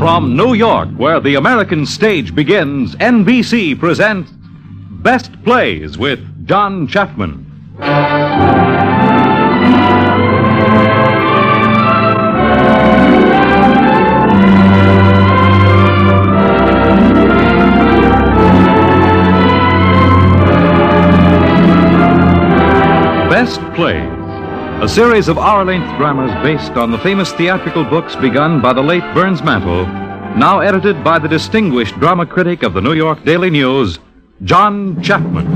From New York, where the American stage begins, NBC presents Best Plays with John Chapman. Best Plays, a series of hour-length dramas based on the famous theatrical books begun by the late Burns Mantle, now edited by the distinguished drama critic of the New York Daily News, John Chapman.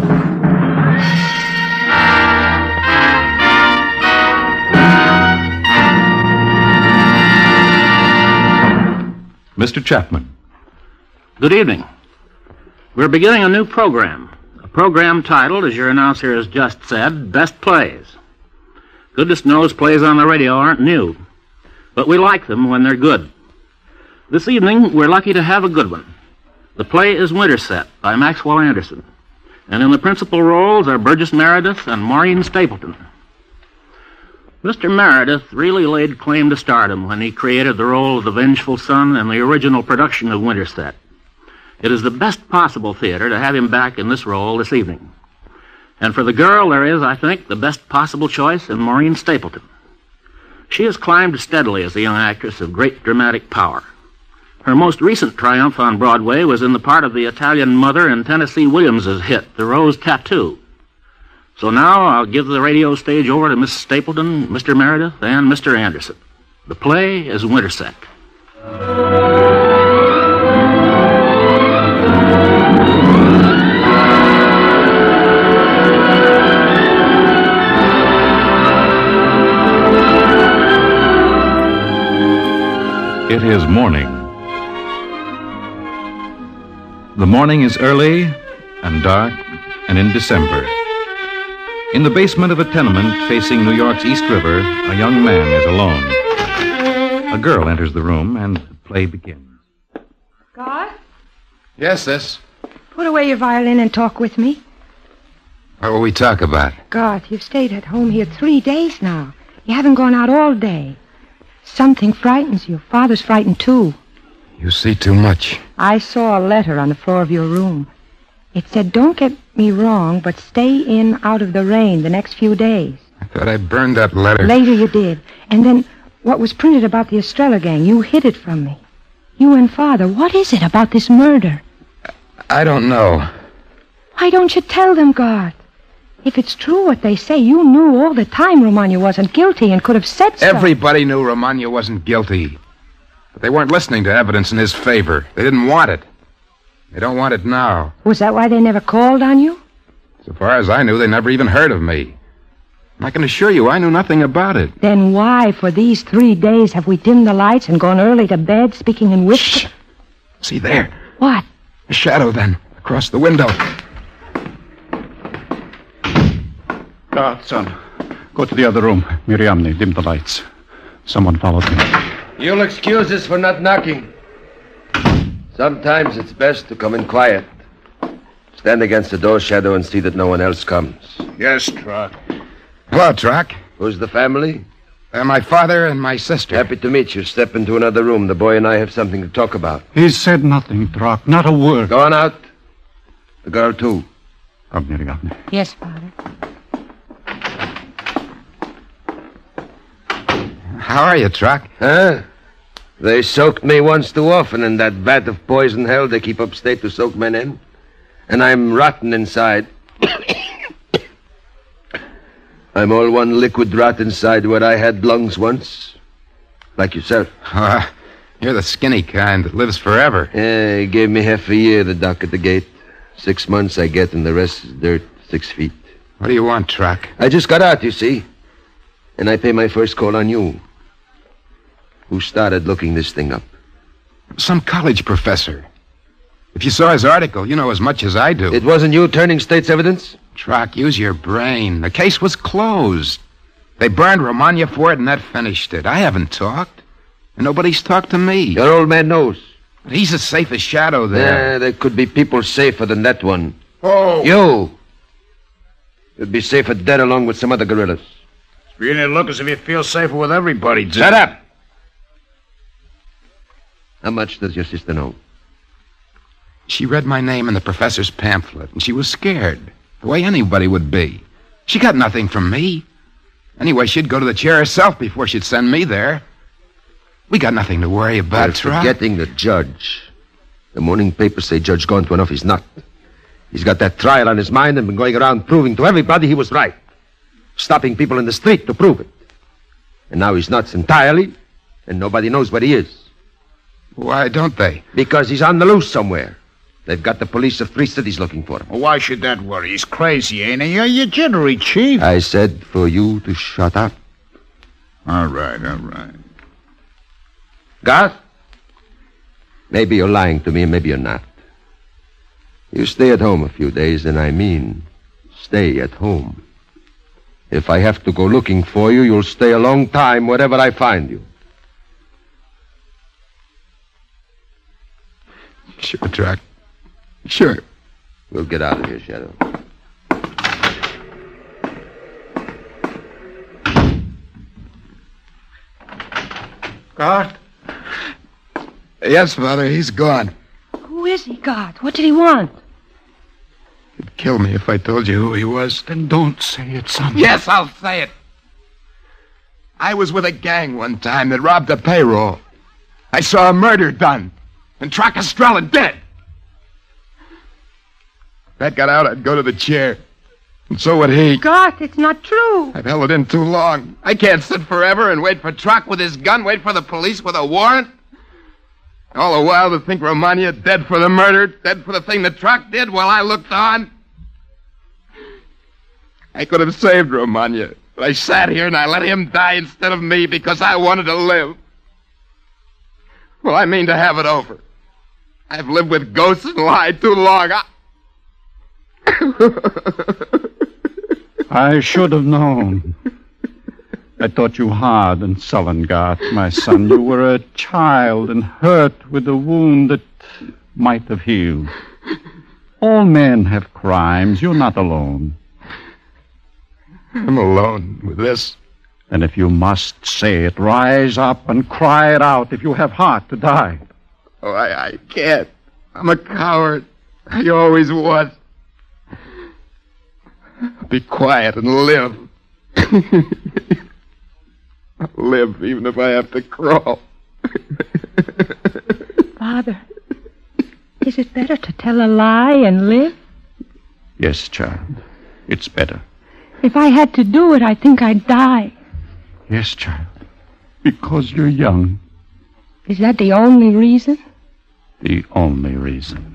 Mr. Chapman. Good evening. We're beginning a new program. A program titled, as your announcer has just said, Best Plays. Goodness knows plays on the radio aren't new, but we like them when they're good. This evening, we're lucky to have a good one. The play is Winterset by Maxwell Anderson, and in the principal roles are Burgess Meredith and Maureen Stapleton. Mr. Meredith really laid claim to stardom when he created the role of the vengeful son in the original production of Winterset. It is the best possible theater to have him back in this role this evening. And for the girl, there is, I think, the best possible choice in Maureen Stapleton. She has climbed steadily as a young actress of great dramatic power. Her most recent triumph on Broadway was in the part of the Italian mother in Tennessee Williams's hit, The Rose Tattoo. So now I'll give the radio stage over to Miss Stapleton, Mr. Meredith, and Mr. Anderson. The play is Winterset. It is morning. The morning is early and dark and in December. In the basement of a tenement facing New York's East River, a young man is alone. A girl enters the room and the play begins. God? Yes, sis. Put away your violin and talk with me. What will we talk about? God, you've stayed at home here 3 days now. You haven't gone out all day. Something frightens you. Father's frightened, too. You see too much. I saw a letter on the floor of your room. It said, don't get me wrong, but stay in out of the rain the next few days. I thought I burned that letter. Later you did. And then what was printed about the Estrella gang, you hid it from me. You and Father, what is it about this murder? I don't know. Why don't you tell them, God? If it's true what they say, you knew all the time Romagna wasn't guilty and could have said so. Everybody knew Romagna wasn't guilty. But they weren't listening to evidence in his favor. They didn't want it. They don't want it now. Was that why they never called on you? So far as I knew, they never even heard of me. And I can assure you, I knew nothing about it. Then why, for these 3 days, have we dimmed the lights and gone early to bed, speaking in whispers? Shh! See there. What? A shadow, then, across the window. Son, go to the other room. Miriamne, dim the lights. Someone followed me. You'll excuse us for not knocking. Sometimes it's best to come in quiet. Stand against the door shadow and see that no one else comes. Yes, Troc. Hello, Troc. Who's the family? My father and my sister. Happy to meet you. Step into another room. The boy and I have something to talk about. He said nothing, Troc. Not a word. Go on out. The girl, too. Come, Miriamne. Yes, Father. How are you, Troc? Huh? They soaked me once too often in that vat of poison hell they keep upstate to soak men in. And I'm rotten inside. I'm all one liquid rot inside where I had lungs once. Like yourself. You're the skinny kind that lives forever. Yeah, he gave me half a year, the doc at the gate. 6 months I get, and the rest is dirt, 6 feet. What do you want, Troc? I just got out, you see. And I pay my first call on you. Who started looking this thing up? Some college professor. If you saw his article, you know as much as I do. It wasn't you turning state's evidence? Troc, use your brain. The case was closed. They burned Romagna for it, and that finished it. I haven't talked. And nobody's talked to me. Your old man knows. But he's as safe as shadow there. Yeah, there could be people safer than that one. Oh. You. You'd be safer dead along with some other gorillas. You need to look as if you feel safer with everybody, Jim. Shut up. How much does your sister know? She read my name in the professor's pamphlet, and she was scared, the way anybody would be. She got nothing from me. Anyway, she'd go to the chair herself before she'd send me there. We got nothing to worry about, Trout. Forgetting the judge. The morning papers say Judge Gontwanoff is not. He's got that trial on his mind and been going around proving to everybody he was right. Stopping people in the street to prove it. And now he's nuts entirely, and nobody knows where he is. Why don't they? Because he's on the loose somewhere. They've got the police of 3 cities looking for him. Well, why should that worry? He's crazy, ain't he? You're jittery, Chief. I said for you to shut up. All right. Garth? Maybe you're lying to me, and maybe you're not. You stay at home a few days, and I mean stay at home. If I have to go looking for you, you'll stay a long time wherever I find you. Sure, Trout. Sure. We'll get out of here, Shadow. Garth? Yes, Father, he's gone. Who is he, God? What did he want? He'd kill me if I told you who he was. Then don't say it, son. Yes, I'll say it. I was with a gang one time that robbed a payroll. I saw a murder done, and Troc Estrella dead. If that got out, I'd go to the chair. And so would he. God, it's not true. I've held it in too long. I can't sit forever and wait for Troc with his gun, wait for the police with a warrant. All the while to think Romania dead for the murder, dead for the thing that Troc did while I looked on. I could have saved Romania, but I sat here and I let him die instead of me because I wanted to live. Well, I mean to have it over. I've lived with ghosts and lied too long. I should have known. I thought you hard and sullen, Garth, my son. You were a child and hurt with a wound that might have healed. All men have crimes. You're not alone. I'm alone with this. And if you must say it, rise up and cry it out if you have heart to die. Oh, I can't. I'm a coward. I always was. I'll be quiet and live. I'll live even if I have to crawl. Father, is it better to tell a lie and live? Yes, child. It's better. If I had to do it, I think I'd die. Yes, child. Because you're young. Is that the only reason? The only reason.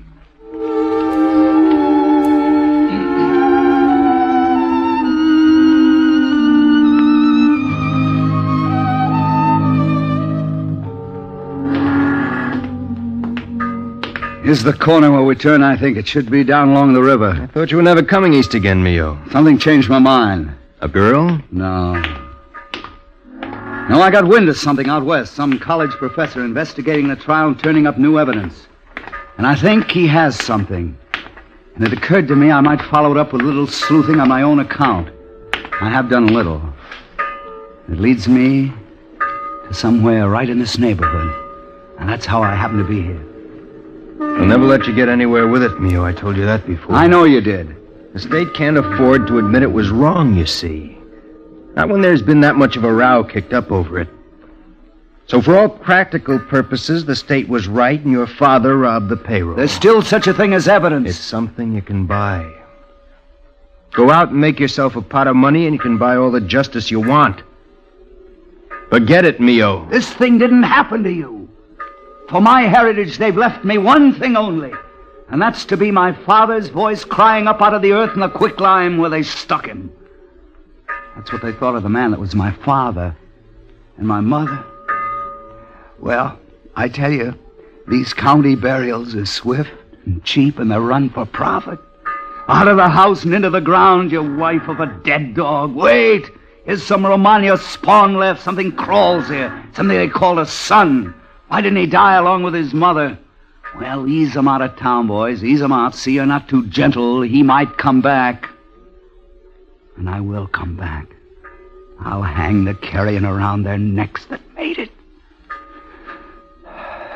Here's the corner where we turn. I think it should be down along the river. I thought you were never coming east again, Mio. Something changed my mind. A girl? No, I got wind of something out west. Some college professor investigating the trial and turning up new evidence. And I think he has something. And it occurred to me I might follow it up with a little sleuthing on my own account. I have done a little. It leads me to somewhere right in this neighborhood. And that's how I happen to be here. I'll never let you get anywhere with it, Mio. I told you that before. I know you did. The state can't afford to admit it was wrong, you see. Not when there's been that much of a row kicked up over it. So for all practical purposes, the state was right and your father robbed the payroll. There's still such a thing as evidence. It's something you can buy. Go out and make yourself a pot of money and you can buy all the justice you want. Forget it, Mio. This thing didn't happen to you. For my heritage, they've left me one thing only, and that's to be my father's voice crying up out of the earth in the quicklime where they stuck him. That's what they thought of the man that was my father. And my mother? Well, I tell you, these county burials are swift and cheap, and they're run for profit. Out of the house and into the ground, you wife of a dead dog. Wait! Here's some Romagna spawn left. Something crawls here. Something they call a son. Why didn't he die along with his mother? Well, ease him out of town, boys. Ease him out. See, you're not too gentle. He might come back. And I will come back. I'll hang the carrion around their necks that made it.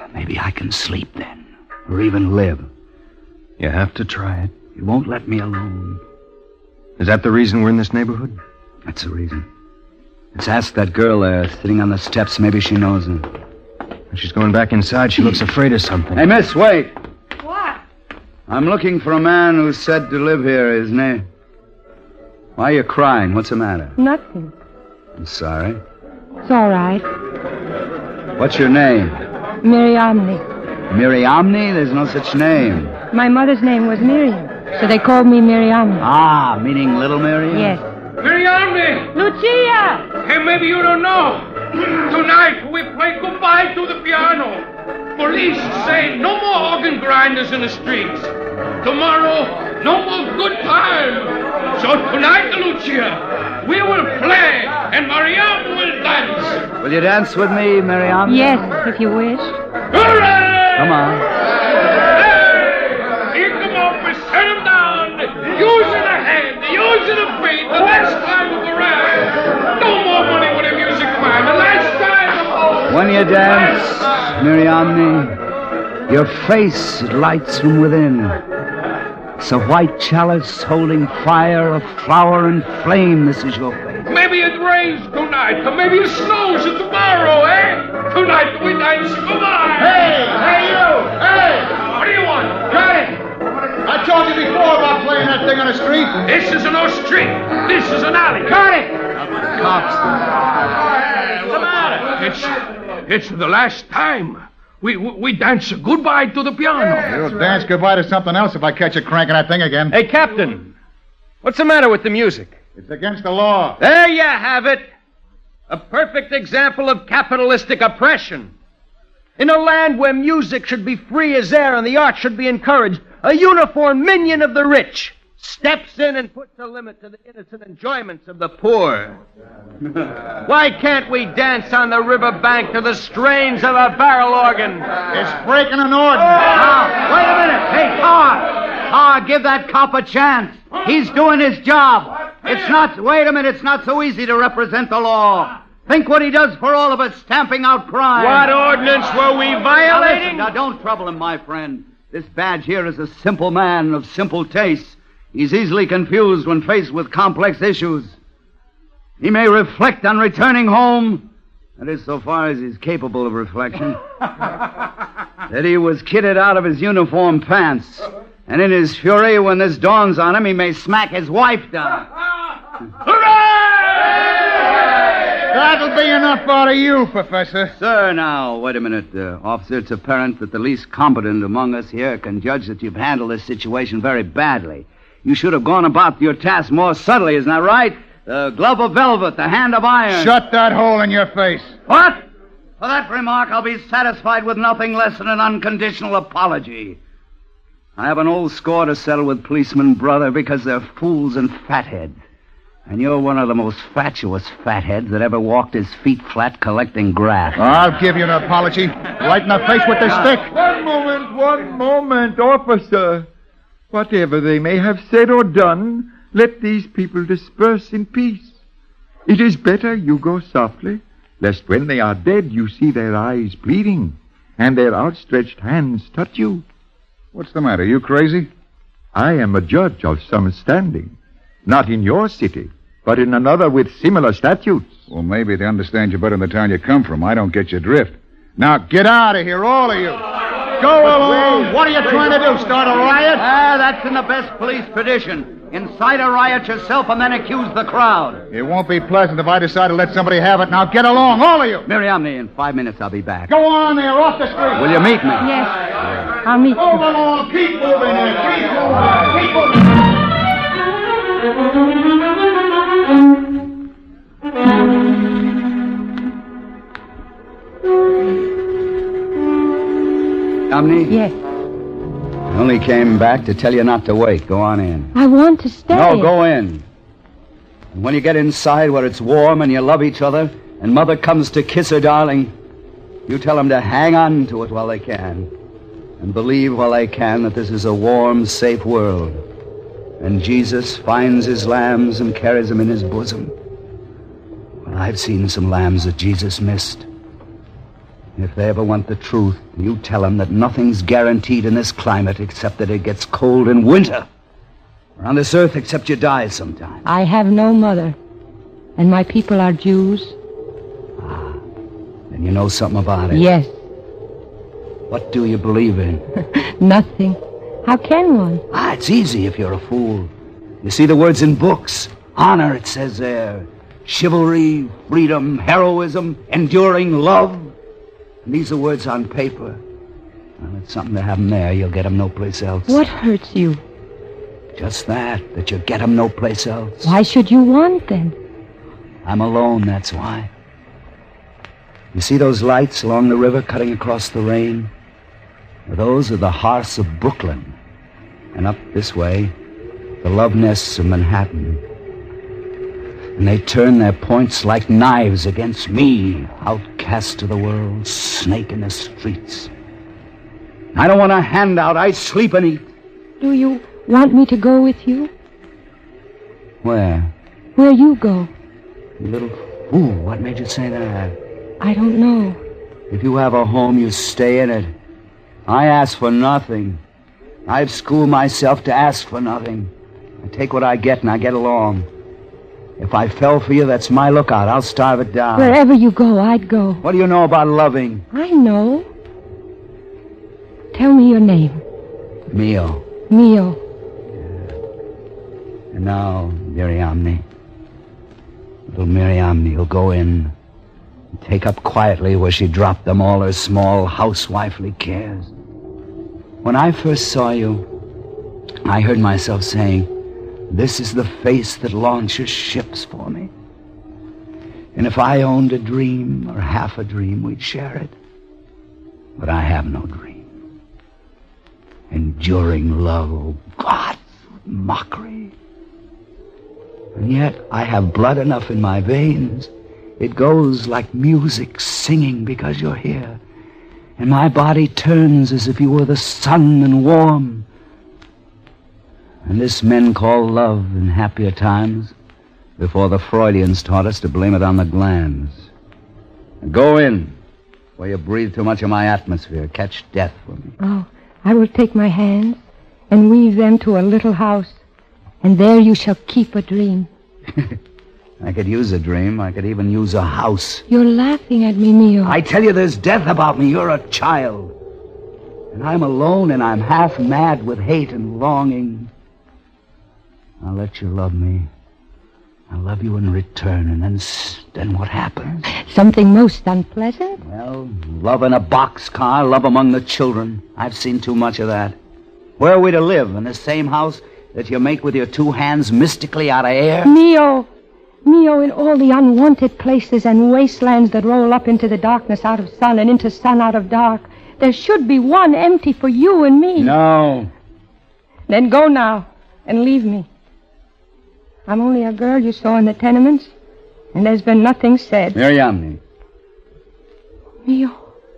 Maybe I can sleep then, or even live. You have to try it. You won't let me alone. Is that the reason we're in this neighborhood? That's the reason. Let's ask that girl there, sitting on the steps. Maybe she knows him. When she's going back inside, she looks afraid of something. Hey, miss, wait. What? I'm looking for a man who's said to live here, isn't he? Why are you crying? What's the matter? Nothing. I'm sorry. It's all right. What's your name? Miriamne. Miriamne? There's no such name. My mother's name was Miriam, so they called me Miriamne. Ah, meaning Little Miriam? Yes. Miriamne! Lucia! Hey, maybe you don't know. Tonight we play goodbye to the piano. Police say no more organ grinders in the streets. Tomorrow, no more good time. So tonight, Lucia, we will play and Mariam will dance. Will you dance with me, Miriam? Yes, if you wish. Hooray! Come on. Hey! Pick them up and set them down. Using a hand, using a feet. The last time of the round. No more money with a music man. The last time. When you dance, Miriamne, your face it lights from within. It's a white chalice holding fire of flower and flame. This is your face. Maybe it rains tonight, or maybe it snows tomorrow, eh? Tonight we dance goodbye. Hey, you! Hey! What do you want? Got it! I told you before about playing that thing on the street. This is no street. This is an alley. Got it! Cops. What's the matter? It's the last time. We dance goodbye to the piano. You'll dance goodbye to something else if I catch you cranking that thing again. Hey, Captain, what's the matter with the music? It's against the law. There you have it. A perfect example of capitalistic oppression. In a land where music should be free as air and the arts should be encouraged, a uniformed minion of the rich steps in and puts a limit to the innocent enjoyments of the poor. Why can't we dance on the riverbank to the strains of a barrel organ? It's breaking an ordinance. Now, wait a minute. Hey, Tar, give that cop a chance. He's doing his job. Wait a minute, it's not so easy to represent the law. Think what he does for all of us, stamping out crime. What ordinance were we violating? Now, don't trouble him, my friend. This badge here is a simple man of simple tastes. He's easily confused when faced with complex issues. He may reflect on returning home, that is, so far as he's capable of reflection, that he was kidded out of his uniform pants. And in his fury, when this dawns on him, he may smack his wife down. That'll be enough out of you, Professor. Sir, now, wait a minute. Officer, it's apparent that the least competent among us here can judge that you've handled this situation very badly. You should have gone about your task more subtly, isn't that right? The glove of velvet, the hand of iron. Shut that hole in your face. What? For that remark, I'll be satisfied with nothing less than an unconditional apology. I have an old score to settle with policemen, brother, because they're fools and fatheads. And you're one of the most fatuous fatheads that ever walked his feet flat collecting grass. I'll give you an apology. Right in the face with this stick. One moment, officer. Whatever they may have said or done, let these people disperse in peace. It is better you go softly, lest when they are dead you see their eyes bleeding and their outstretched hands touch you. What's the matter? You crazy? I am a judge of some standing, not in your city, but in another with similar statutes. Well, maybe they understand you better in the town you come from. I don't get your drift. Now, get out of here, all of you. Go along. What are you trying to do, start a riot? That's in the best police tradition. Incite a riot yourself and then accuse the crowd. It won't be pleasant if I decide to let somebody have it. Now, get along, all of you. Miriamne, in 5 minutes I'll be back. Go on there, off the street. Will you meet me? Yes. I'll meet you. Move along, keep moving there, keep moving, keep moving. Miriamne? Yes. I only came back to tell you not to wait. Go on in. I want to stay. No, go in. And when you get inside where it's warm and you love each other, and Mother comes to kiss her darling, you tell them to hang on to it while they can, and believe while they can that this is a warm, safe world. And Jesus finds his lambs and carries them in his bosom. Well, I've seen some lambs that Jesus missed. If they ever want the truth, you tell them that nothing's guaranteed in this climate except that it gets cold in winter. Or on this earth except you die sometime. I have no mother, and my people are Jews. Then you know something about it. Yes. What do you believe in? Nothing. How can one? It's easy if you're a fool. You see the words in books. Honor, it says there. Chivalry, freedom, heroism, enduring love. And these are words on paper. Well, it's something to have them there. You'll get them no place else. What hurts you? Just that you get them no place else. Why should you want them? I'm alone, that's why. You see those lights along the river cutting across the rain? Well, those are the hearths of Brooklyn. And up this way, the love nests of Manhattan. And they turn their points like knives against me, outcast to the world, snake in the streets. I don't want a handout. I sleep and eat. Do you want me to go with you? Where? Where you go. You little fool. What made you say that? I don't know. If you have a home, you stay in it. I ask for nothing. I've schooled myself to ask for nothing. I take what I get and I get along. If I fell for you, that's my lookout. I'll starve it down. Wherever you go, I'd go. What do you know about loving? I know. Tell me your name. Mio. Mio. And now, Miriamne. Little Miriamne will go in and take up quietly where she dropped them all her small housewifely cares. When I first saw you, I heard myself saying, this is the face that launches ships for me. And if I owned a dream or half a dream, we'd share it. But I have no dream. Enduring love, oh God, mockery. And yet I have blood enough in my veins. It goes like music singing because you're here. And my body turns as if you were the sun and warm. And this men call love in happier times, before the Freudians taught us to blame it on the glands. And go in, where you breathe too much of my atmosphere. Catch death for me. Oh, I will take my hands and weave them to a little house, and there you shall keep a dream. I could use a dream. I could even use a house. You're laughing at me, Mio. I tell you, there's death about me. You're a child. And I'm alone, and I'm half mad with hate and longing. I'll let you love me. I'll love you in return, and then what happens? Something most unpleasant? Well, love in a boxcar, love among the children. I've seen too much of that. Where are we to live? In the same house that you make with your two hands mystically out of air? Mio, in all the unwanted places and wastelands that roll up into the darkness out of sun and into sun out of dark, there should be one empty for you and me. No. Then go now and leave me. I'm only a girl you saw in the tenements, and there's been nothing said. Miriamne. Mio.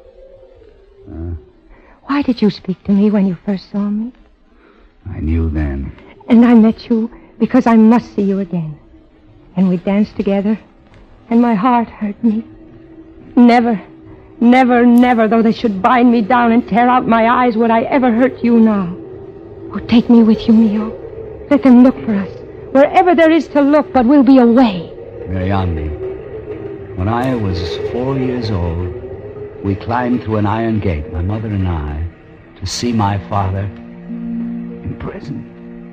Why did you speak to me when you first saw me? I knew then. And I met you because I must see you again. And we danced together, and my heart hurt me. Never, never, never, though they should bind me down and tear out my eyes, would I ever hurt you now. Oh, take me with you, Mio. Let them look for us. Wherever there is to look, but we'll be away. Miriamne, when I was 4 years old, we climbed through an iron gate, my mother and I, to see my father in prison.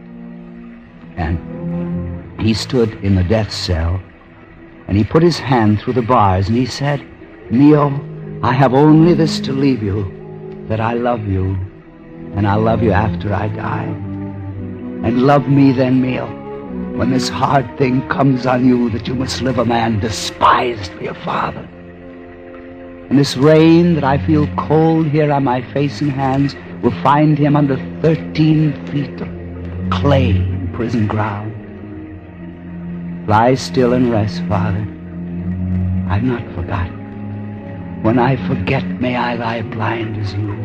And he stood in the death cell, and he put his hand through the bars, and he said, Mio, I have only this to leave you, that I love you, and I'll love you after I die. And love me then, Mio, when this hard thing comes on you that you must live a man despised for your father. And this rain that I feel cold here on my face and hands will find him under 13 feet of clay in prison ground. Lie still and rest, Father. I've not forgotten. When I forget, may I lie blind as you.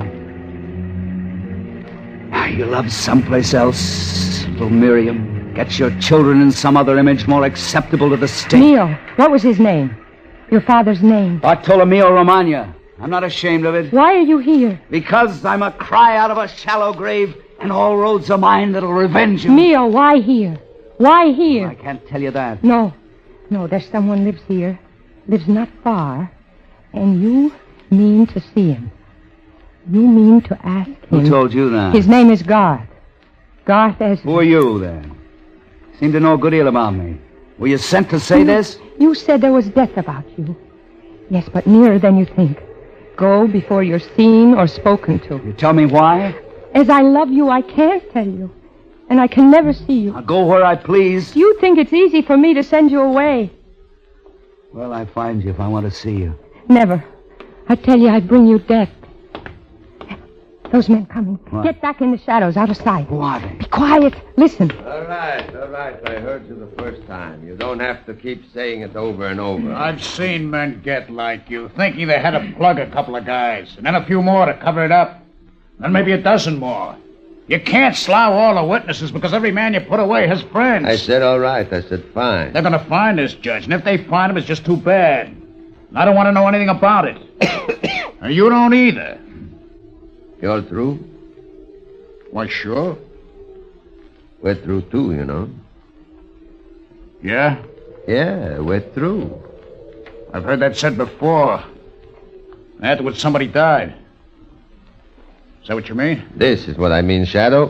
You love someplace else, little Miriam. Get your children in some other image more acceptable to the state. Mio, what was his name? Your father's name? Bartolomeo Romagna. I'm not ashamed of it. Why are you here? Because I'm a cry out of a shallow grave, and all roads are mine that'll revenge you. Mio, why here? Why here? I can't tell you that. No, there's someone lives here. Lives not far. And you mean to see him. You mean to ask him. Who told you that? His name is Garth. Garth Esmond. Who are you, then? Seem to know a good deal about me. Were you sent to say this? You said there was death about you. Yes, but nearer than you think. Go before you're seen or spoken to. You tell me why? As I love you, I can't tell you. And I can never see you. I'll go where I please. You think it's easy for me to send you away. Well, I find you if I want to see you. Never. I tell you, I'd bring you death. Those men coming. What? Get back in the shadows, out of sight. Who are they? Be quiet. Listen. All right. I heard you the first time. You don't have to keep saying it over and over. I've seen men get like you, thinking they had to plug a couple of guys, and then a few more to cover it up. Then maybe a dozen more. You can't slough all the witnesses because every man you put away has friends. I said all right. I said fine. They're going to find this judge, and if they find him, it's just too bad. And I don't want to know anything about it. And you don't either. You're through? Why, sure. We're through, too, you know. Yeah? Yeah, we're through. I've heard that said before. Afterwards, somebody died. Is that what you mean? This is what I mean, Shadow.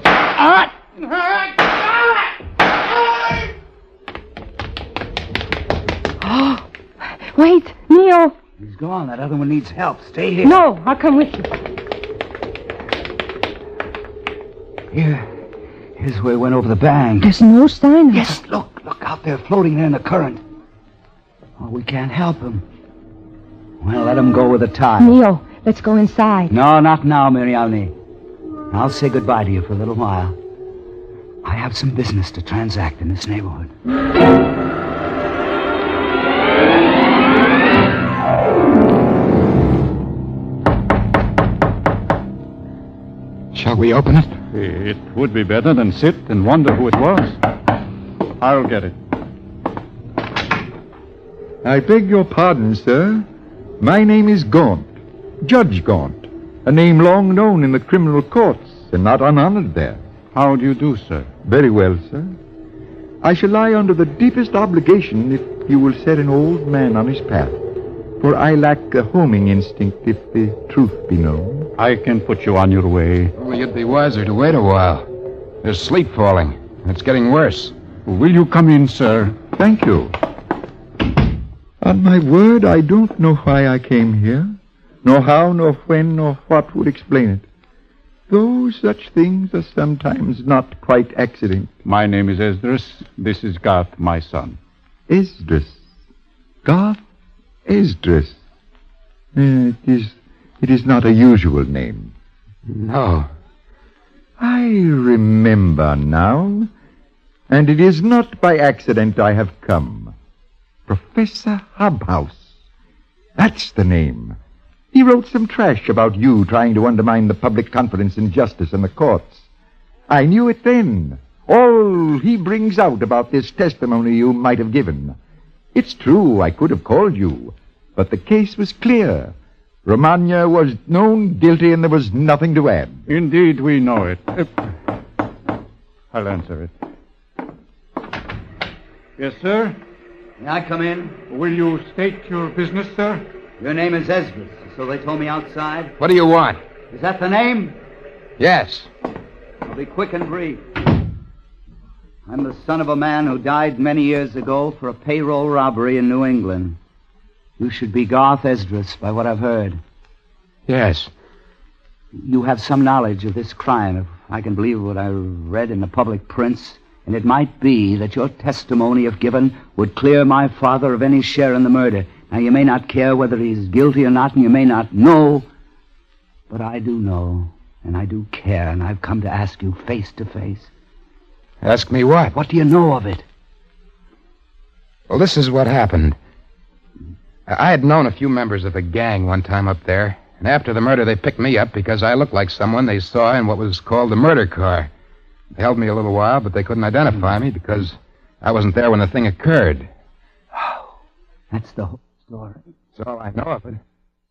Oh, wait, Neo. He's gone. That other one needs help. Stay here. No, I'll come with you. Here's where he went over the bank. There's no sign of Yes, look out there, floating there in the current. Oh, we can't help him. Well, let him go with the tide. Neo, let's go inside. No, not now, Miriamne. I'll say goodbye to you for a little while. I have some business to transact in this neighborhood. Shall we open it? It would be better than sit and wonder who it was. I'll get it. I beg your pardon, sir. My name is Gaunt, Judge Gaunt, a name long known in the criminal courts and not unhonored there. How do you do, sir? Very well, sir. I shall lie under the deepest obligation if you will set an old man on his path, for I lack a homing instinct if the truth be known. I can put you on your way. Well, you'd be wiser to wait a while. There's sleet falling. It's getting worse. Will you come in, sir? Thank you. On my word, I don't know why I came here, nor how, nor when, nor what would explain it. Though such things are sometimes not quite accident. My name is Esdras. This is Garth, my son. Esdras. Garth Esdras. It is not a usual name. No. I remember now, and it is not by accident I have come. Professor Hobhouse. That's the name. He wrote some trash about you trying to undermine the public confidence in justice and the courts. I knew it then. All he brings out about this testimony you might have given. It's true, I could have called you, but the case was clear. Romagna was known guilty and there was nothing to add. Indeed, we know it. I'll answer it. Yes, sir? May I come in? Will you state your business, sir? Your name is Esdras, so they told me outside. What do you want? Is that the name? Yes. I'll be quick and brief. I'm the son of a man who died many years ago for a payroll robbery in New England. You should be Garth Esdras, by what I've heard. Yes. You have some knowledge of this crime, if I can believe what I read in the public prints. And it might be that your testimony, if given, would clear my father of any share in the murder. Now, you may not care whether he's guilty or not, and you may not know, but I do know, and I do care, and I've come to ask you face to face. Ask me what? What do you know of it? Well, this is what happened. I had known a few members of the gang one time up there, and after the murder they picked me up because I looked like someone they saw in what was called the murder car. They held me a little while, but they couldn't identify me because I wasn't there when the thing occurred. Oh, that's the whole story. That's all I know of it.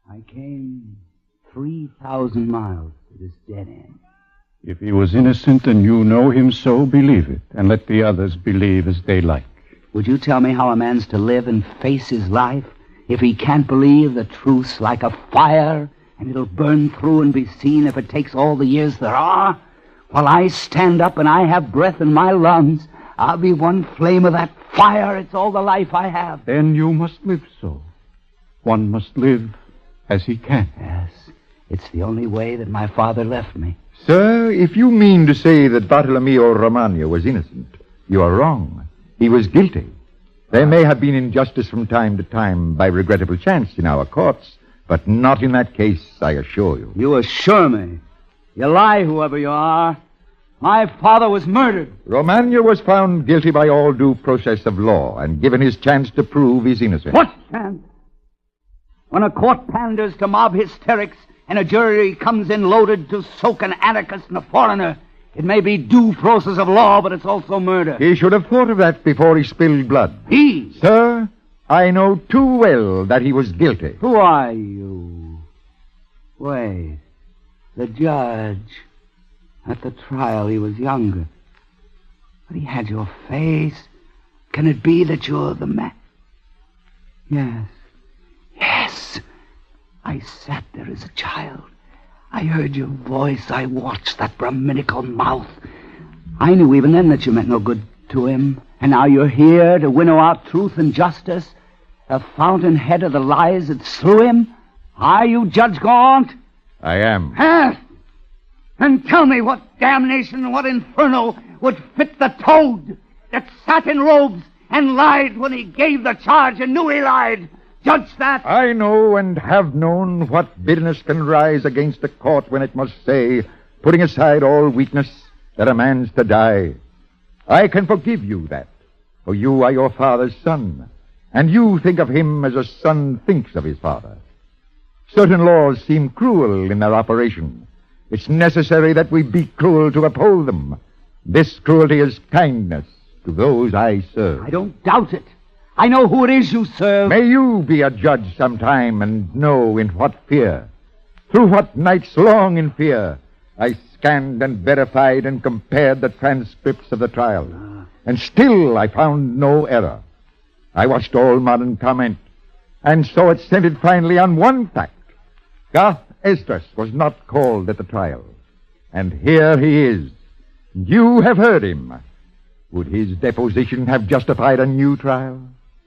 I came 3,000 miles to this dead end. If he was innocent and you know him so, believe it, and let the others believe as they like. Would you tell me how a man's to live and face his life if he can't believe the truth's like a fire and it'll burn through and be seen if it takes all the years there are? While I stand up and I have breath in my lungs, I'll be one flame of that fire. It's all the life I have. Then you must live so. One must live as he can. Yes, it's the only way that my father left me. Sir, if you mean to say that Bartolomeo Romano was innocent, you are wrong. He was guilty. There may have been injustice from time to time by regrettable chance in our courts, but not in that case, I assure you. You assure me? You lie, whoever you are. My father was murdered. Romano was found guilty by all due process of law and given his chance to prove his innocence. What chance? When a court panders to mob hysterics and a jury comes in loaded to soak an anarchist and a foreigner, it may be due process of law, but it's also murder. He should have thought of that before he spilled blood. He? Sir, I know too well that he was guilty. Who are you? Wait. The judge. At the trial, he was younger. But he had your face. Can it be that you're the man? Yes. Yes. I sat there as a child. I heard your voice. I watched that Brahminical mouth. I knew even then that you meant no good to him. And now you're here to winnow out truth and justice, a fountainhead of the lies that slew him. Are you, Judge Gaunt? I am. Yes. And tell me what damnation, what inferno would fit the toad that sat in robes and lied when he gave the charge and knew he lied. Judge that. I know and have known what bitterness can rise against a court when it must say, putting aside all weakness, that a man's to die. I can forgive you that, for you are your father's son, and you think of him as a son thinks of his father. Certain laws seem cruel in their operation. It's necessary that we be cruel to uphold them. This cruelty is kindness to those I serve. I don't doubt it. I know who it is you serve. May you be a judge sometime and know in what fear, through what nights long in fear, I scanned and verified and compared the transcripts of the trial. And still I found no error. I watched all modern comment, and so it centered finally on one fact. Garth Esdras was not called at the trial. And here he is. You have heard him. Would his deposition have justified a new trial?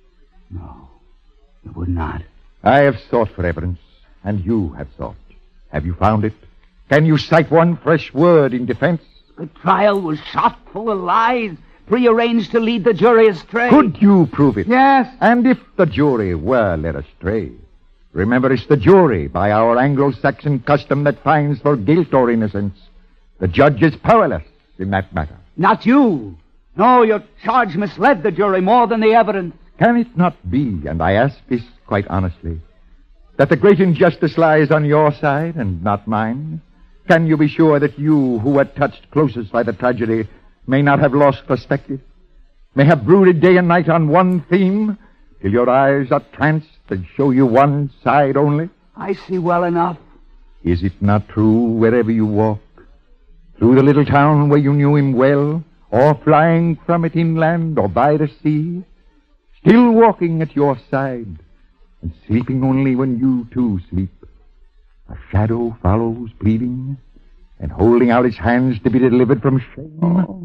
No, it would not. I have sought for evidence, and you have sought. Have you found it? Can you cite one fresh word in defense? The trial was shot full of lies, prearranged to lead the jury astray. Could you prove it? Yes. And if the jury were led astray? Remember, it's the jury, by our Anglo-Saxon custom, that finds for guilt or innocence. The judge is powerless in that matter. Not you. No, your charge misled the jury more than the evidence. Can it not be, and I ask this quite honestly, that the great injustice lies on your side and not mine? Can you be sure that you, who were touched closest by the tragedy, may not have lost perspective? May have brooded day and night on one theme, till your eyes are tranced and show you one side only? I see well enough. Is it not true wherever you walk? Through the little town where you knew him well, or flying from it inland or by the sea, still walking at your side, and sleeping only when you too sleep. A shadow follows pleading, and holding out its hands to be delivered from shame. Oh.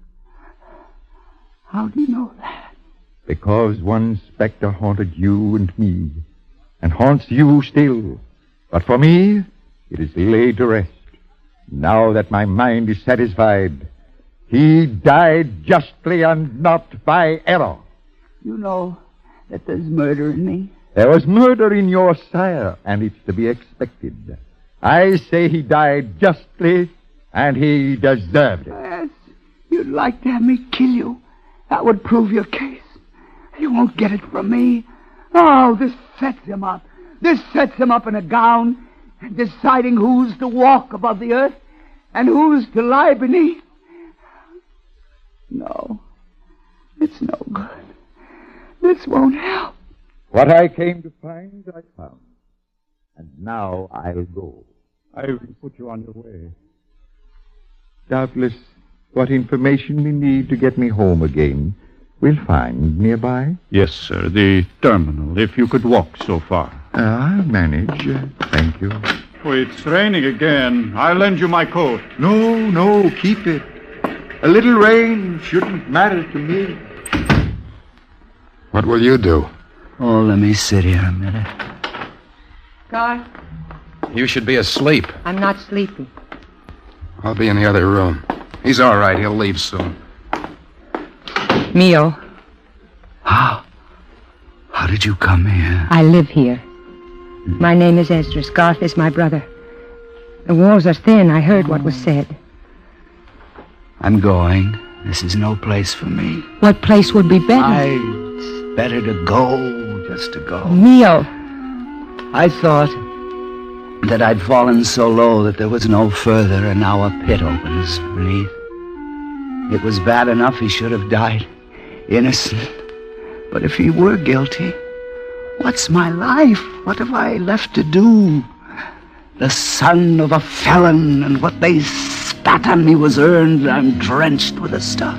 How do you know that? Because one specter haunted you and me, and haunts you still. But for me, it is laid to rest. Now that my mind is satisfied, he died justly and not by error. You know that there's murder in me. There was murder in your sire, and it's to be expected. I say he died justly, and he deserved it. Yes, you'd like to have me kill you. That would prove your case. You won't get it from me. Oh, this sets him up. This sets him up in a gown, and deciding who's to walk above the earth and who's to lie beneath. No, it's no good. This won't help. What I came to find, I found. And now I'll go. I will put you on your way. Doubtless, what information we need to get me home again, we'll find nearby. Yes, sir. The terminal, if you could walk so far. I'll manage. Thank you. Oh, it's raining again. I'll lend you my coat. No, keep it. A little rain shouldn't matter to me. What will you do? Oh, let me sit here a minute. Garth, You should be asleep. I'm not sleepy. I'll be in the other room. He's all right. He'll leave soon. Mio, How did you come here? I live here. My name is Esdras. Garth is my brother. The walls are thin. I heard what was said. I'm going. This is no place for me. What place would be better? It's better to go, just to go. Mio. I thought that I'd fallen so low that there was no further, and now a pit opens beneath. It was bad enough he should have died, innocent. But if he were guilty, what's my life? What have I left to do? The son of a felon, and what they spat on me was earned. I'm drenched with the stuff.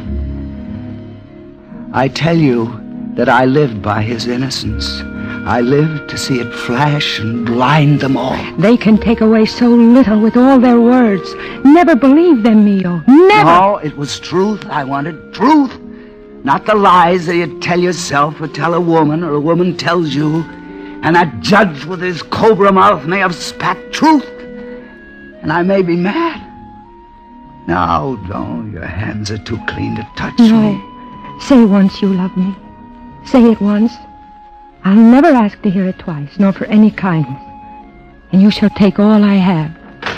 I tell you that I lived by his innocence. I lived to see it flash and blind them all. They can take away so little with all their words. Never believe them, Mio. Never. No, it was truth. I wanted truth. Not the lies that you tell yourself or tell a woman or a woman tells you. And that judge with his cobra mouth may have spat truth. And I may be mad. No, don't. Your hands are too clean to touch me. No. Say once you love me. Say it once. I'll never ask to hear it twice, nor for any kindness. And you shall take all I have.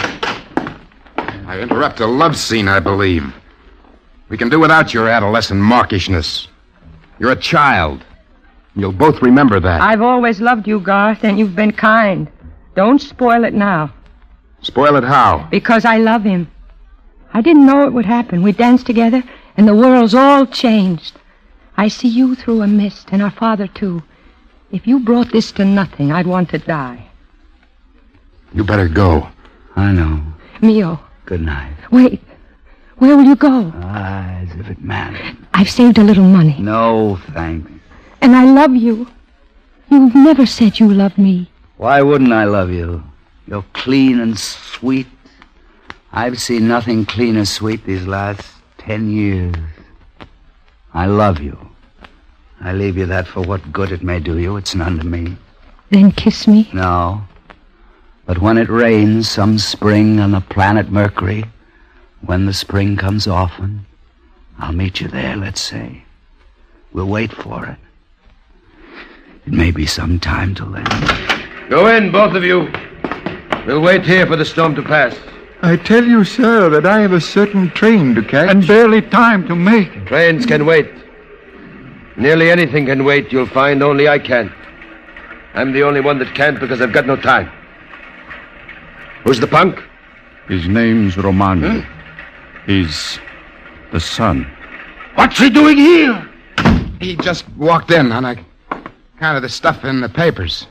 I interrupt a love scene, I believe. We can do without your adolescent mawkishness. You're a child. You'll both remember that. I've always loved you, Garth, and you've been kind. Don't spoil it now. Spoil it how? Because I love him. I didn't know it would happen. We danced together, and the world's all changed. I see you through a mist, and our father, too. If you brought this to nothing, I'd want to die. You better go. I know. Mio. Good night. Wait. Where will you go? As if it mattered. I've saved a little money. No, thanks. And I love you. You've never said you love me. Why wouldn't I love you? You're clean and sweet. I've seen nothing clean or sweet these last 10 years. I love you. I leave you that for what good it may do you. It's none to me. Then kiss me. No. But when it rains some spring on the planet Mercury, when the spring comes often, I'll meet you there, let's say. We'll wait for it. It may be some time till then. Go in, both of you. We'll wait here for the storm to pass. I tell you, sir, that I have a certain train to catch. And barely time to make it. Trains can wait. Nearly anything can wait, you'll find. Only I can't. I'm the only one that can't because I've got no time. Who's the punk? His name's Romano. He's the son. What's he doing here? He just walked in on account of the stuff in the papers.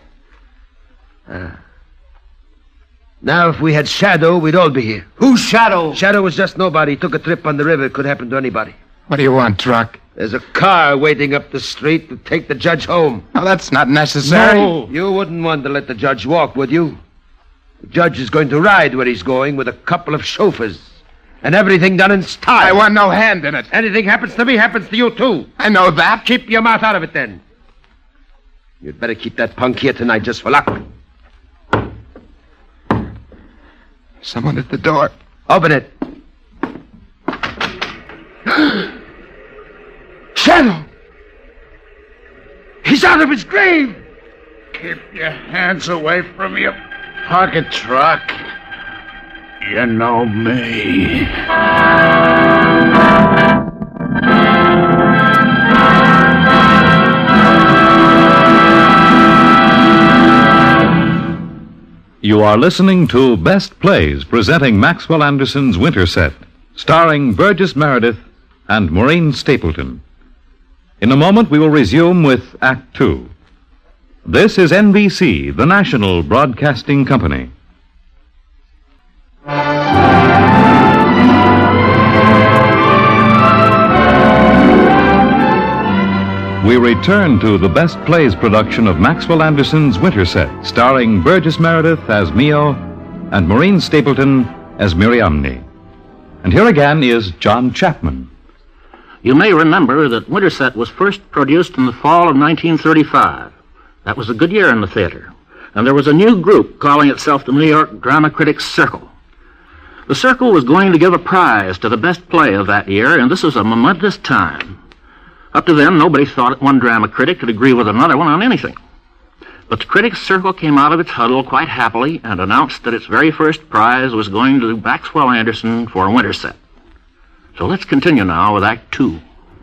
Now, if we had Shadow, we'd all be here. Who's Shadow? Shadow was just nobody. He took a trip on the river. It could happen to anybody. What do you want, Truck? There's a car waiting up the street to take the judge home. No, that's not necessary. No. You wouldn't want to let the judge walk, would you? The judge is going to ride where he's going with a couple of chauffeurs. And everything done in style. I want no hand in it. Anything happens to me happens to you, too. I know that. Keep your mouth out of it, then. You'd better keep that punk here tonight just for luck. Someone at the door. Open it. Shadow! He's out of his grave! Keep your hands away from your pocket, Truck. You know me. You are listening to Best Plays, presenting Maxwell Anderson's Winter Set, starring Burgess Meredith and Maureen Stapleton. In a moment, we will resume with Act Two. This is NBC, the national broadcasting company. We return to the Best Plays production of Maxwell Anderson's Winterset, starring Burgess Meredith as Mio and Maureen Stapleton as Miriamne. And here again is John Chapman. You may remember that Winterset was first produced in the fall of 1935. That was a good year in the theater. And there was a new group calling itself the New York Drama Critics Circle. The Circle was going to give a prize to the best play of that year, and this was a momentous time. Up to then, nobody thought one drama critic could agree with another one on anything. But the Critics Circle came out of its huddle quite happily and announced that its very first prize was going to Maxwell Anderson for Winterset. So let's continue now with Act Two.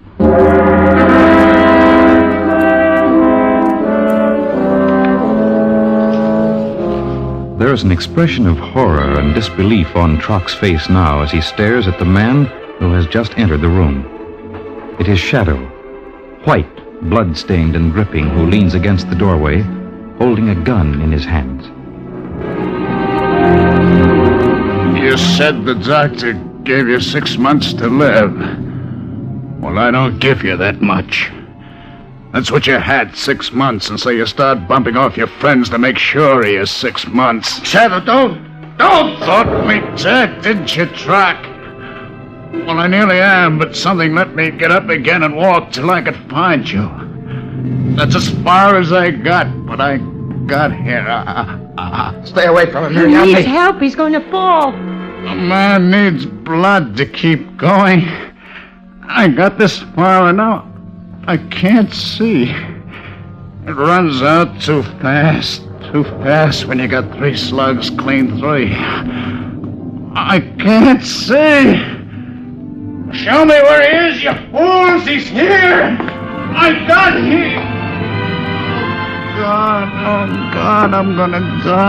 There is an expression of horror and disbelief on Trock's face now as he stares at the man who has just entered the room. It is Shadow, white, blood-stained and dripping, who leans against the doorway, holding a gun in his hands. You said the doctor gave you 6 months to live. Well, I don't give you that much. That's what you had, 6 months, and so you start bumping off your friends to make sure he is 6 months. Shadow, don't! Thought me dead, didn't you, Trock? Well, I nearly am, but something let me get up again and walk till I could find you. That's as far as I got, but I got here. Stay away from him. He needs help. He's going to fall. A man needs blood to keep going. I got this far and now I can't see. It runs out too fast when you got 3 slugs clean through. I can't see. Show me where he is, you fools! He's here! I got him! Oh, God, I'm gonna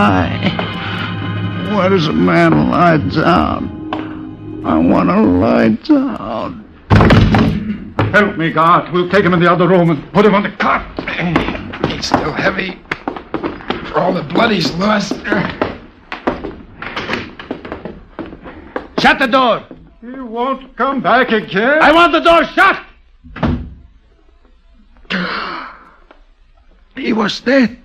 die. Where does a man lie down? I want to lie down. Help me, God. We'll take him in the other room and put him on the cot. He's still heavy. For all the blood he's lost. Shut the door! He won't come back again. I want the door shut! He was dead.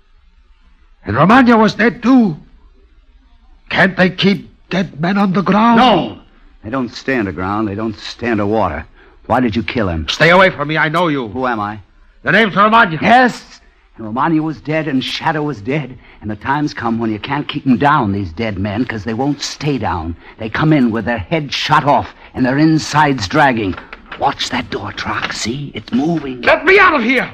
And Romagna was dead, too. Can't they keep dead men on the ground? No. They don't stay underground. They don't stay underwater. Why did you kill him? Stay away from me. I know you. Who am I? The name's Romagna. Yes. And Romagna was dead and Shadow was dead. And the time's come when you can't keep them down, these dead men, because they won't stay down. They come in with their heads shot off and their insides dragging. Watch that door, Trock. See? It's moving. Let me out of here!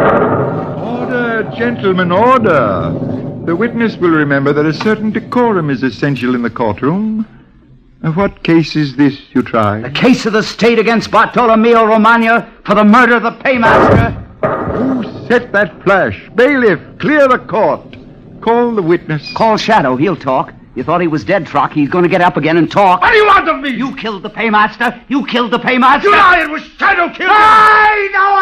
Order, gentlemen, order. The witness will remember that a certain decorum is essential in the courtroom. And what case is this you try? The case of the state against Bartolomeo Romagna for the murder of the paymaster. Who set that flash? Bailiff, clear the court. Call the witness. Call Shadow. He'll talk. You thought he was dead, Trock. He's going to get up again and talk. What do you want of me? You killed the paymaster. You killed the paymaster. You lie. It was Shadow killed him. Now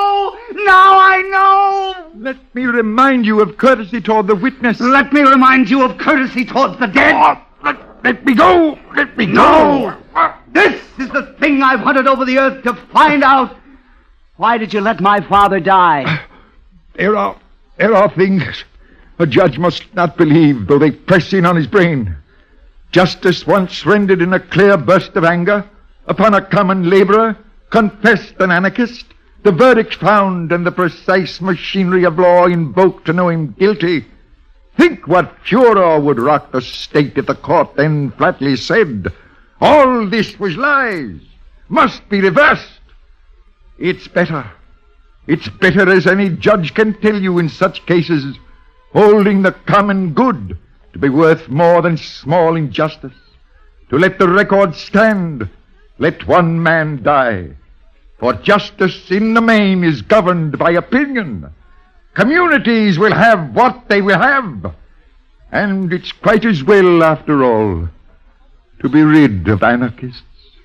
I know. Let me remind you of courtesy toward the witness. Let me remind you of courtesy towards the dead. Let me go. Let me go. No. This is the thing I've hunted over the earth to find out. Why did you let my father die? There are things a judge must not believe, though they press in on his brain. Justice once rendered in a clear burst of anger upon a common laborer, confessed an anarchist, the verdict found and the precise machinery of law invoked to know him guilty. Think what furor would rock the state if the court then flatly said, all this was lies, must be reversed. It's better as any judge can tell you in such cases, holding the common good to be worth more than small injustice, to let the record stand, let one man die. For justice in the main is governed by opinion. Communities will have what they will have. And it's quite as well, after all, to be rid of anarchists.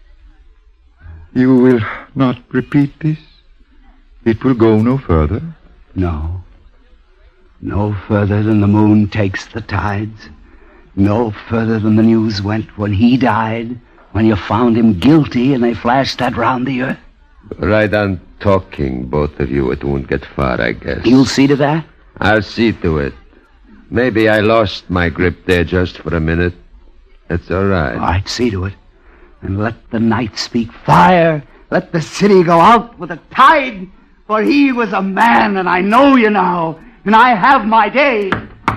You will not repeat this? It will go no further? No. No further than the moon takes the tides. No further than the news went when he died, when you found him guilty and they flashed that round the earth. Right on talking, both of you. It won't get far, I guess. You'll see to that? I'll see to it. Maybe I lost my grip there just for a minute. That's all right. All right, see to it. And let the night speak fire. Let the city go out with a tide. For he was a man, and I know you now. And I have my day.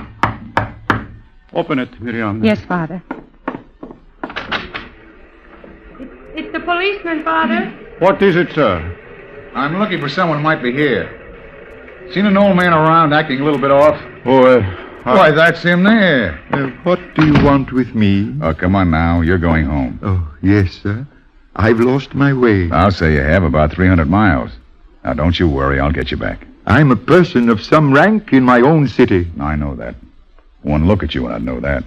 Open it, Miriam. Yes, Father. It's the policeman, Father. What is it, sir? I'm looking for someone who might be here. Seen an old man around acting a little bit off? Why, that's him there. What do you want with me? Oh, come on now. You're going home. Oh, yes, sir. I've lost my way. I'll say you have about 300 miles. Now, don't you worry. I'll get you back. I'm a person of some rank in my own city. I know that. One look at you and I'd know that.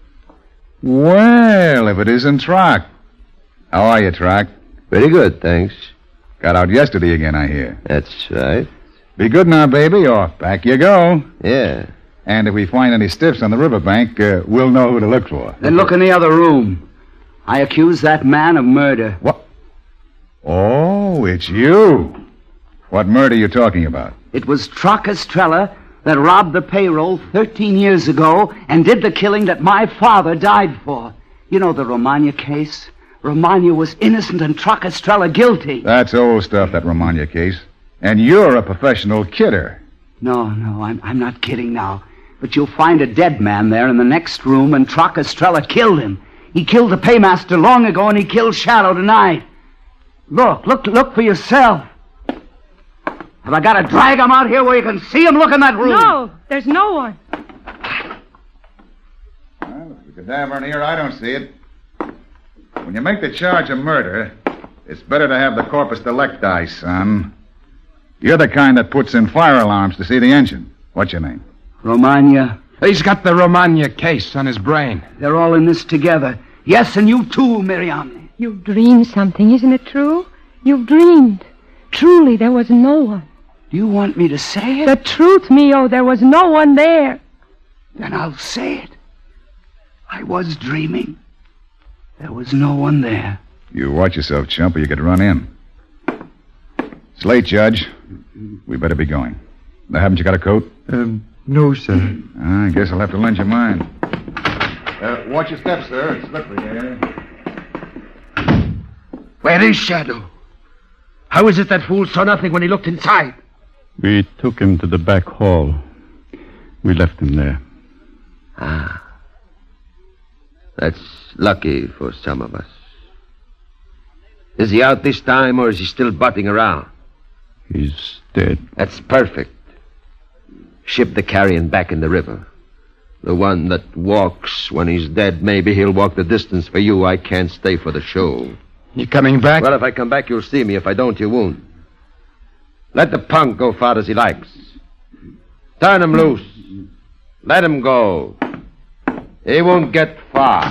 Well, if it isn't Trock. How are you, Trock? Very good, thanks. Got out yesterday again, I hear. That's right. Be good now, baby, or back you go. Yeah. And if we find any stiffs on the riverbank, we'll know who to look for. Then look in the other room. I accuse that man of murder. What? Oh, it's you. What murder are you talking about? It was Trock Estrella that robbed the payroll 13 years ago and did the killing that my father died for. You know the Romagna case? Romagna was innocent and Trock Estrella guilty. That's old stuff, that Romagna case. And you're a professional kidder. No, I'm not kidding now. But you'll find a dead man there in the next room, and Trock Estrella killed him. He killed the paymaster long ago, and he killed Shadow tonight. Look for yourself. Have I got to drag him out here where you can see him? Look in that room. No, there's no one. Well, if the cadaver in here, I don't see it. When you make the charge of murder, it's better to have the corpus delicti, son. You're the kind that puts in fire alarms to see the engine. What's your name? Romagna. He's got the Romagna case on his brain. They're all in this together. Yes, and you too, Miriam. You've dreamed something, isn't it true? You've dreamed. Truly, there was no one. Do you want me to say it? The truth, Mio, there was no one there. Then I'll say it. I was dreaming. There was no one there. You watch yourself, chump, or you could run in. It's late, Judge. We better be going. Now, haven't you got a coat? No, sir. I guess I'll have to lend you mine. Watch your steps, sir. It's slippery here. Where is Shadow? How is it that fool saw nothing when he looked inside? We took him to the back hall. We left him there. Ah. That's lucky for some of us. Is he out this time, or is he still butting around? He's dead. That's perfect. Ship the carrion back in the river. The one that walks when he's dead, maybe he'll walk the distance for you. I can't stay for the show. You coming back? Well, if I come back, you'll see me. If I don't, you won't. Let the punk go far as he likes. Turn him loose. Let him go. He won't get far.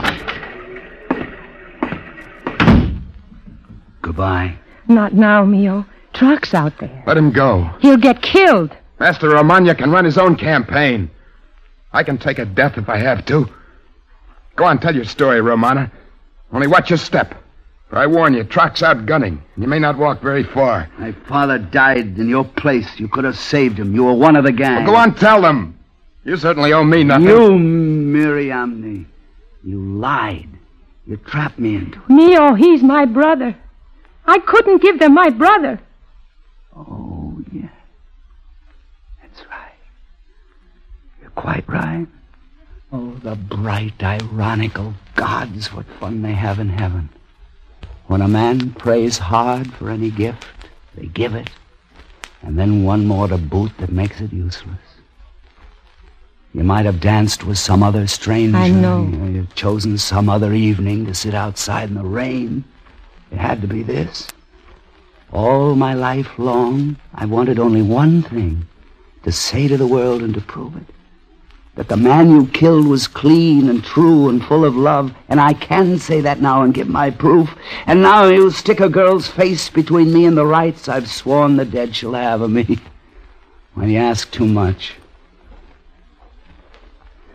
Goodbye. Not now, Mio. Trock's out there. Let him go. He'll get killed. Master Romagna can run his own campaign. I can take a death if I have to. Go on, tell your story, Romana. Only watch your step. For I warn you, Trock's out gunning. You may not walk very far. My father died in your place. You could have saved him. You were one of the gang. Well, go on, tell them. You certainly owe me nothing. You, Miriamne. You lied. You trapped me into it. Mio, he's my brother. I couldn't give them my brother. Oh, yeah. That's right. You're quite right. Oh, the bright, ironical gods, what fun they have in heaven. When a man prays hard for any gift, they give it, and then one more to boot that makes it useless. You might have danced with some other stranger. I know. You've chosen some other evening to sit outside in the rain. It had to be this. All my life long, I wanted only one thing, to say to the world and to prove it. That the man you killed was clean and true and full of love, and I can say that now and give my proof. And now you stick a girl's face between me and the rights I've sworn the dead shall have of me. When you ask too much,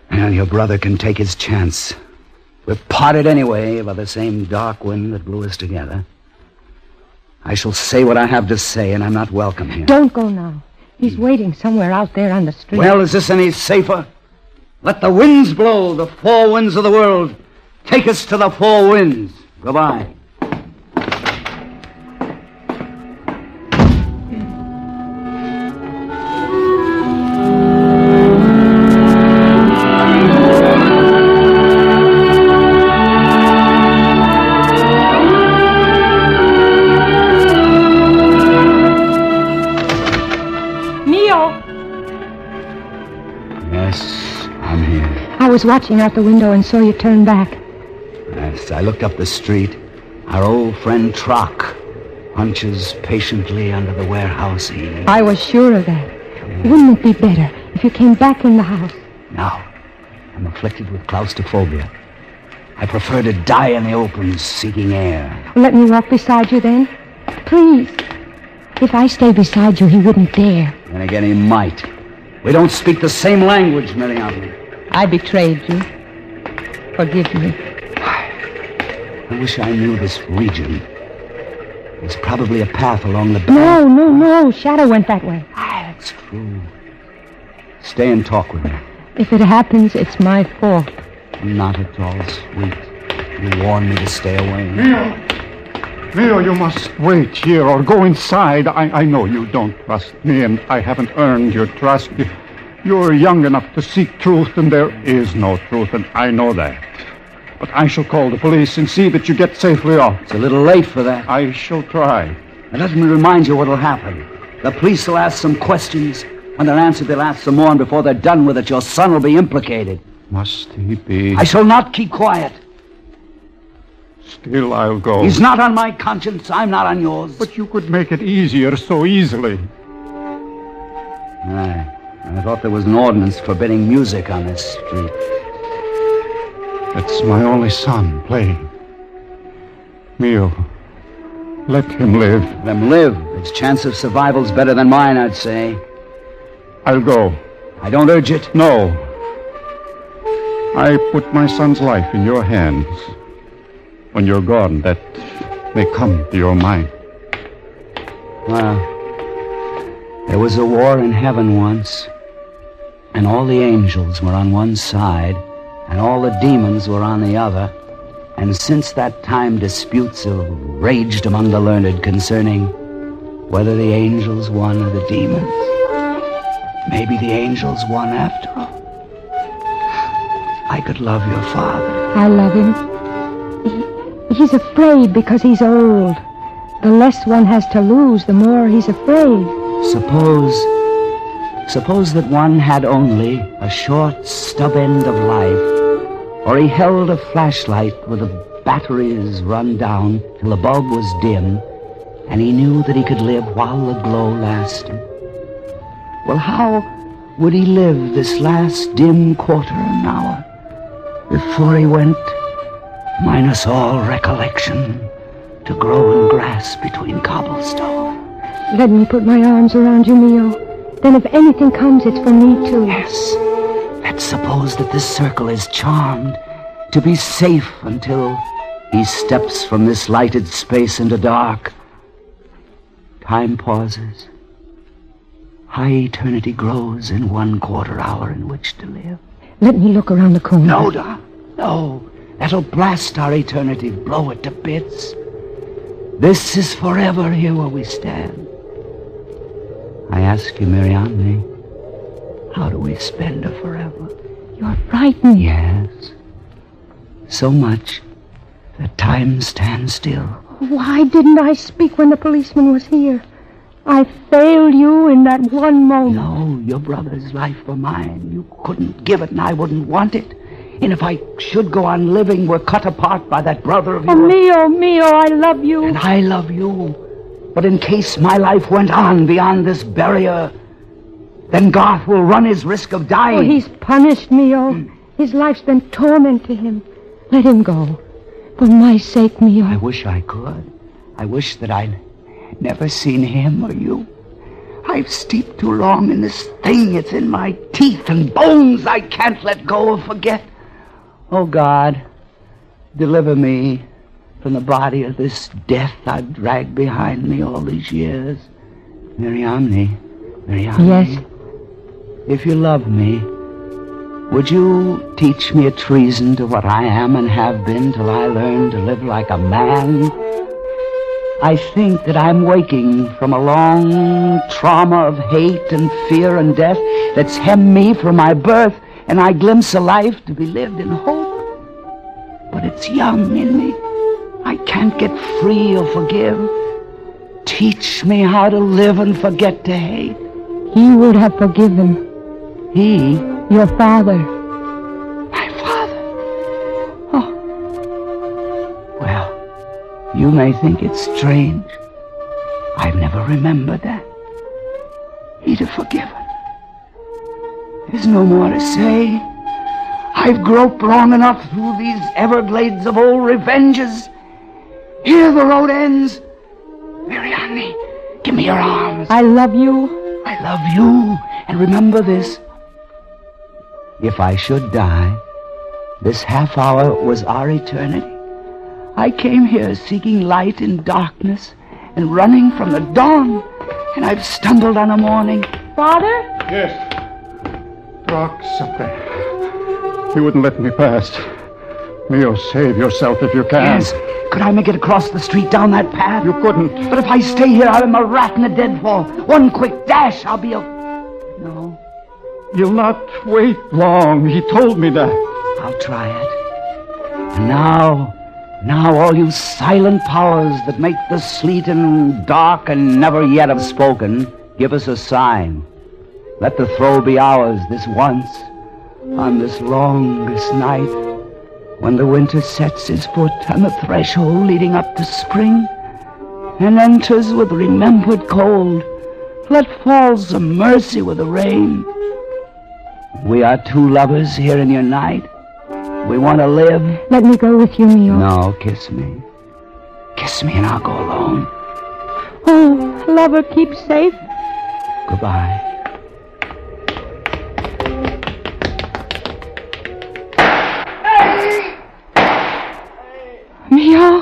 Well, your brother can take his chance. We're parted anyway by the same dark wind that blew us together. I shall say what I have to say, and I'm not welcome here. Don't go now. He's waiting somewhere out there on the street. Well, is this any safer? Let the winds blow, the four winds of the world. Take us to the four winds. Goodbye. I was watching out the window and saw you turn back. Yes, I looked up the street. Our old friend Trock hunches patiently under the warehouse eaves. I was sure of that. Wouldn't it be better if you came back in the house? Now, I'm afflicted with claustrophobia. I prefer to die in the open, seeking air. Let me walk beside you then. Please. If I stay beside you, he wouldn't dare. Then again, he might. We don't speak the same language, Miriam. I betrayed you. Forgive me. I wish I knew this region. There's probably a path along the bank. No. Shadow went that way. That's true. Stay and talk with me. If it happens, it's my fault. Not at all, sweet. You warned me to stay away. Mio, you must wait here or go inside. I know you don't trust me, and I haven't earned your trust. You're young enough to seek truth, and there is no truth, and I know that. But I shall call the police and see that you get safely off. It's a little late for that. I shall try. Now let me remind you what'll happen. The police will ask some questions. When they're answered, they'll ask some more, and before they're done with it, your son will be implicated. Must he be? I shall not keep quiet. Still, I'll go. He's not on my conscience. I'm not on yours. But you could make it easier so easily. I thought there was an ordinance forbidding music on this street. It's my only son playing. Mio, let him live. Let him live. His chance of survival's better than mine, I'd say. I'll go. I don't urge it. No. I put my son's life in your hands. When you're gone, that may come to your mind. Well, there was a war in heaven once, and all the angels were on one side, and all the demons were on the other. And since that time, disputes have raged among the learned concerning whether the angels won or the demons. Maybe the angels won after all. I could love your father. I love him. He's afraid because he's old. The less one has to lose, the more he's afraid. Suppose that one had only a short stub end of life, or he held a flashlight with the batteries run down till the bulb was dim, and he knew that he could live while the glow lasted. Well, how would he live this last dim quarter of an hour before he went, minus all recollection, to grow in grass between cobblestone? Let me put my arms around you, Mio. Then if anything comes, it's for me, too. Yes. Let's suppose that this circle is charmed to be safe until he steps from this lighted space into dark. Time pauses. High eternity grows in 1/4 hour in which to live. Let me look around the corner. No, Doc. No. That'll blast our eternity, blow it to bits. This is forever here where we stand. I ask you, Marianne, how do we spend a forever? You're frightened. Yes. So much that time stands still. Why didn't I speak when the policeman was here? I failed you in that one moment. No, your brother's life were mine. You couldn't give it, and I wouldn't want it. And if I should go on living, we're cut apart by that brother of yours. Oh, Mio, I love you. And I love you. But in case my life went on beyond this barrier, then Garth will run his risk of dying. Oh, he's punished, Mio. His life's been torment to him. Let him go. For my sake, Mio. I wish I could. I wish that I'd never seen him or you. I've steeped too long in this thing. It's in my teeth and bones I can't let go or forget. Oh, God, deliver me from the body of this death I've dragged behind me all these years. Mariamne. Yes? If you love me, would you teach me a treason to what I am and have been till I learn to live like a man? I think that I'm waking from a long trauma of hate and fear and death that's hemmed me from my birth, and I glimpse a life to be lived in hope. But it's young in me. I can't get free or forgive. Teach me how to live and forget to hate. He would have forgiven. He? Your father. My father? Oh. Well, you may think it's strange. I've never remembered that. He'd have forgiven. There's no more to say. I've groped long enough through these Everglades of old revenges. Here the road ends. Mariamne, give me your arms. I love you. I love you. And remember this. If I should die, this half hour was our eternity. I came here seeking light in darkness and running from the dawn, and I've stumbled on a morning. Father? Yes. Doc, something. He wouldn't let me pass. Mio, save yourself if you can. Yes. Could I make it across the street down that path? You couldn't. But if I stay here, I'm a rat in a deadfall. One quick dash, I'll be a... No. You'll not wait long. He told me that. I'll try it. And now all you silent powers that make the sleet and dark and never yet have spoken, give us a sign. Let the throw be ours this once, on this longest night, when the winter sets its foot on the threshold leading up to spring, and enters with remembered cold. Let fall some mercy with the rain. We are two lovers here in your night. We want to live. Let me go with you, Mio. No, kiss me. Kiss me and I'll go alone. Oh, lover, keep safe. Goodbye. Mio.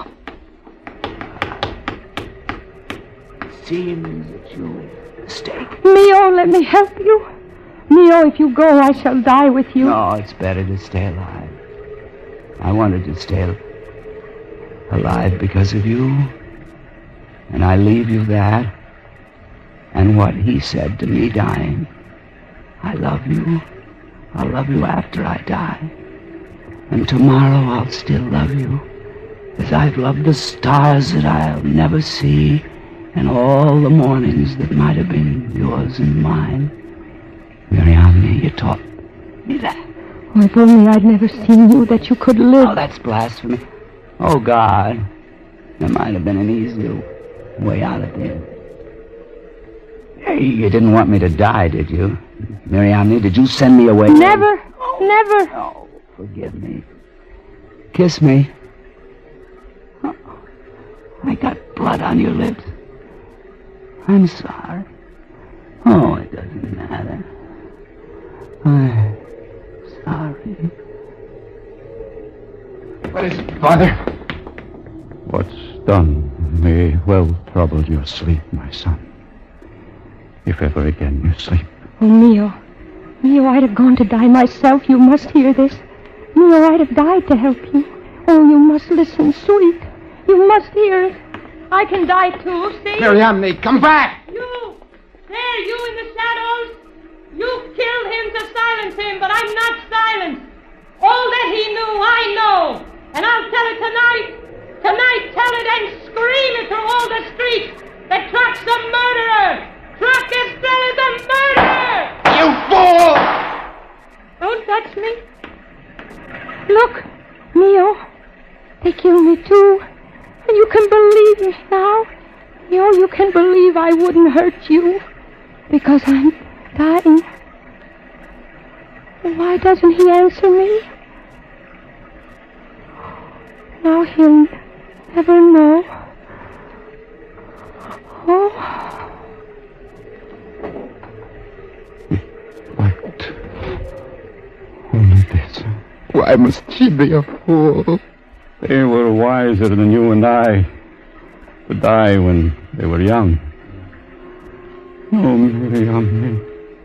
It seems that you made a mistake. Mio, let me help you. Mio, if you go, I shall die with you. No, it's better to stay alive. I wanted to stay alive because of you. And I leave you that. And what he said to me dying. I love you. I'll love you after I die. And tomorrow I'll still love you. As I've loved the stars that I'll never see, and all the mornings that might have been yours and mine. Mariamne, you taught me that. Oh, if only I'd never seen you, that you could live. Oh, that's blasphemy. Oh, God. There might have been an easier way out of it. Hey, you didn't want me to die, did you? Mariamne, did you send me away? Never. Never. Oh, forgive me. Kiss me. Oh, I got blood on your lips. I'm sorry. Oh, it doesn't matter. I'm sorry. What is it, Father? What's done may well trouble your sleep, my son. If ever again you sleep. Oh, Mio. Mio, I'd have gone to die myself. You must hear this. Mio, I'd have died to help you. Oh, you must listen, sweet. You must hear it. I can die too, see? Mariamne, come back! You! There, you in the shadows! You killed him to silence him, but I'm not silenced. All that he knew, I know. And I'll tell it tonight. Tonight, tell it and scream it through all the streets. That Truck's a murderer. Truck Estrella's a murderer! You fool! Don't touch me. Look, Mio. They killed me too. And you can believe me now. Mio, you can believe I wouldn't hurt you. Because I'm dying. Why doesn't he answer me? Now he'll never know. Oh. Why must she be a fool? They were wiser than you and I to die when they were young. Oh, Miriam,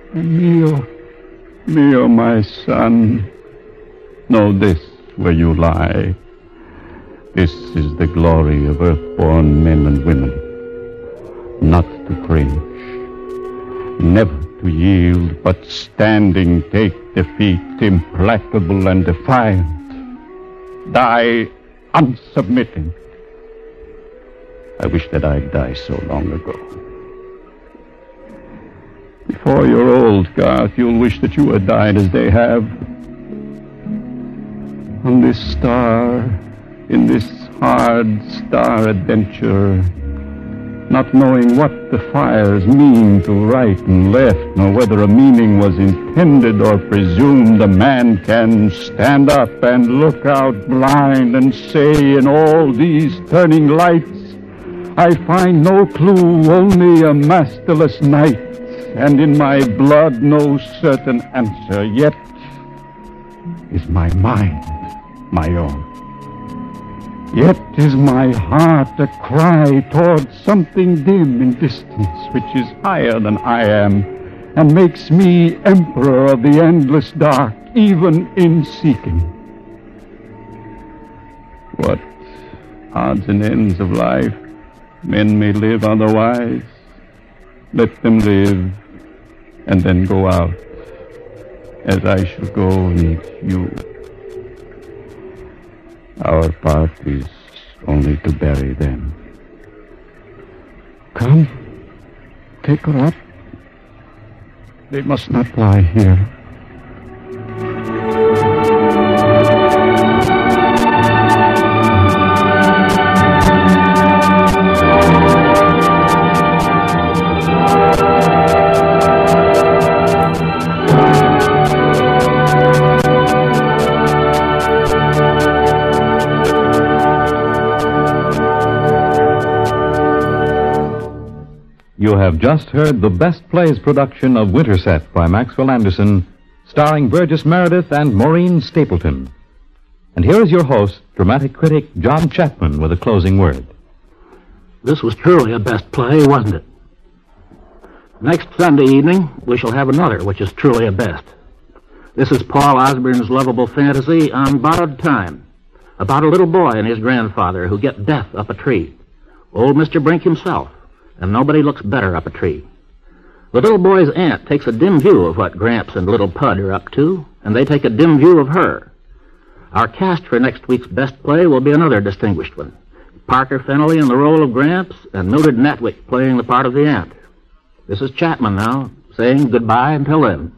Mio, my son, know this where you lie. This is the glory of earth-born men and women. Not to cringe, never to yield, but standing take defeat, implacable and defiant. Die unsubmitting. I wish that I'd died so long ago. Before you're old, Garth, you'll wish that you had died as they have. On this star, in this hard star adventure, not knowing what the fires mean to right and left, nor whether a meaning was intended or presumed, a man can stand up and look out blind and say, in all these turning lights, I find no clue, only a masterless night, and in my blood no certain answer, yet is my mind my own. Yet is my heart a cry toward something dim in distance, which is higher than I am, and makes me emperor of the endless dark, even in seeking. What odds and ends of life? Men may live otherwise. Let them live, and then go out, as I shall go meet you. Our part is only to bury them. Come, take her up. They must not lie here. You have just heard the Best Plays production of Winterset by Maxwell Anderson, starring Burgess Meredith and Maureen Stapleton. And here is your host, dramatic critic John Chapman, with a closing word. This was truly a best play, wasn't it? Next Sunday evening, we shall have another, which is truly a best. This is Paul Osborne's lovable fantasy on Borrowed Time, about a little boy and his grandfather who get death up a tree. Old Mr. Brink himself. And nobody looks better up a tree. The little boy's aunt takes a dim view of what Gramps and little Pud are up to, and they take a dim view of her. Our cast for next week's Best Play will be another distinguished one. Parker Fennelly in the role of Gramps, and Mildred Natwick playing the part of the aunt. This is Chapman now, saying goodbye until then.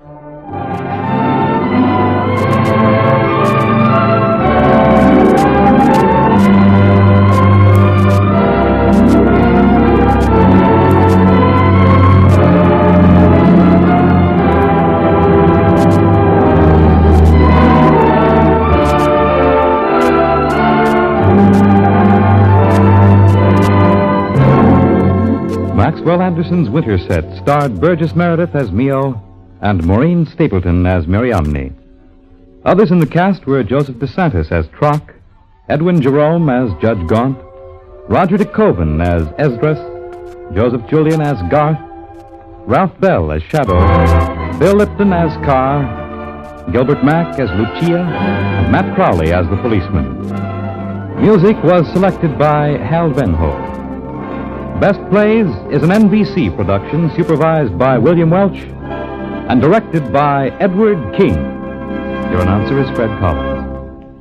Maxwell Anderson's Winterset starred Burgess Meredith as Mio and Maureen Stapleton as Mariamne. Others in the cast were Joseph DeSantis as Trock, Edwin Jerome as Judge Gaunt, Roger de Koven as Esdras, Joseph Julian as Garth, Ralph Bell as Shadow, Bill Lipton as Carr, Gilbert Mack as Lucia, and Matt Crowley as the policeman. Music was selected by Hal Venho. Best Plays is an NBC production supervised by William Welch and directed by Edward King. Your announcer is Fred Collins.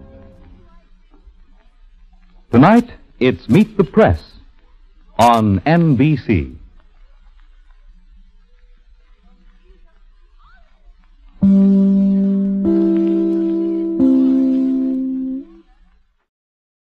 Tonight, it's Meet the Press on NBC.